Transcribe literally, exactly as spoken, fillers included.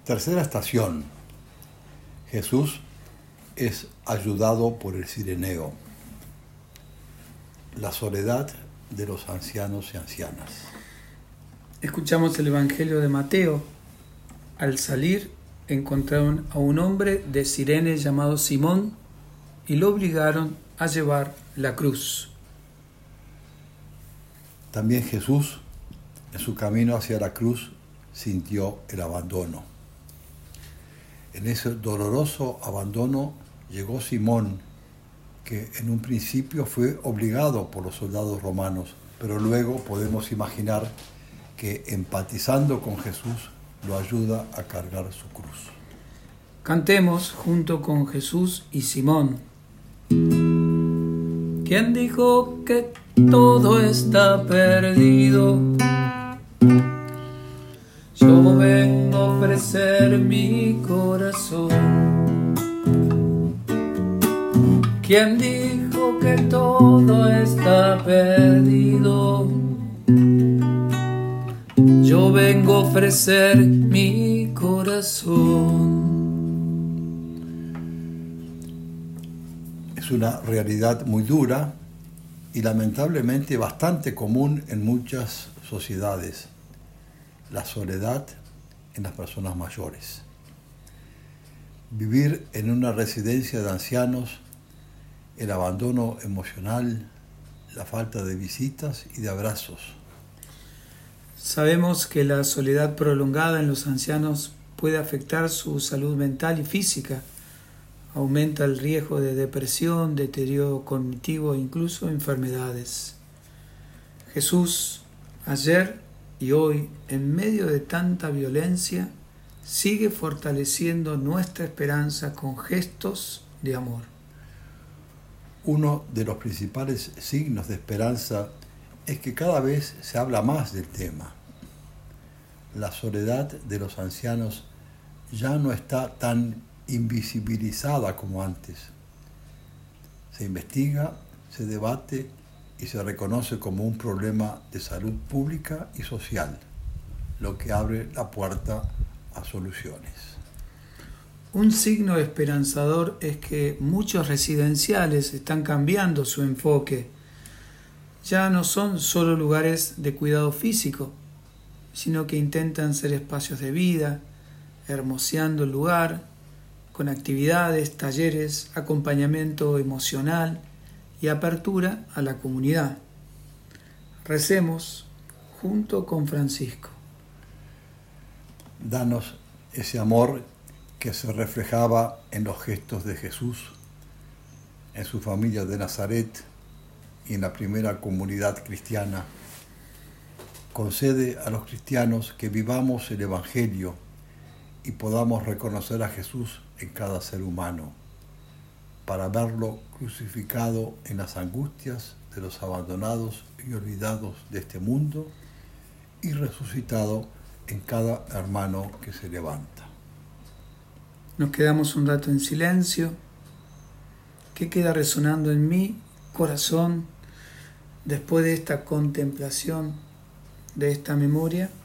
Tercera estación. Jesús es ayudado por el Cireneo. La soledad de los ancianos y ancianas. Escuchamos el Evangelio de Mateo. Al salir, encontraron a un hombre de Cirene llamado Simón y lo obligaron a llevar la cruz. También Jesús, en su camino hacia la cruz, sintió el abandono. En ese doloroso abandono llegó Simón, que en un principio fue obligado por los soldados romanos, pero luego podemos imaginar que empatizando con Jesús lo ayuda a cargar su cruz. Cantemos junto con Jesús y Simón. ¿Quién dijo que todo está perdido? Yo vengo a ofrecer mi corazón. ¿Quién dijo que todo está perdido? Yo vengo a ofrecer mi corazón. Es una realidad muy dura y lamentablemente bastante común en muchas sociedades. La soledad en las personas mayores. Vivir en una residencia de ancianos, el abandono emocional, la falta de visitas y de abrazos. Sabemos que la soledad prolongada en los ancianos puede afectar su salud mental y física. Aumenta el riesgo de depresión, deterioro cognitivo e incluso enfermedades. Jesús, ayer y hoy, en medio de tanta violencia, sigue fortaleciendo nuestra esperanza con gestos de amor. Uno de los principales signos de esperanza es que cada vez se habla más del tema. La soledad de los ancianos ya no está tan invisibilizada como antes. Se investiga, se debate y se reconoce como un problema de salud pública y social, lo que abre la puerta a soluciones. Un signo esperanzador es que muchos residenciales están cambiando su enfoque. Ya no son solo lugares de cuidado físico, sino que intentan ser espacios de vida, hermoseando el lugar, con actividades, talleres, acompañamiento emocional y apertura a la comunidad. Recemos junto con Francisco. Danos ese amor que se reflejaba en los gestos de Jesús, en su familia de Nazaret y en la primera comunidad cristiana. Concede a los cristianos que vivamos el Evangelio y podamos reconocer a Jesús en cada ser humano, para verlo crucificado en las angustias de los abandonados y olvidados de este mundo y resucitado en cada hermano que se levanta. Nos quedamos un rato en silencio. ¿Qué queda resonando en mi corazón después de esta contemplación, de esta memoria?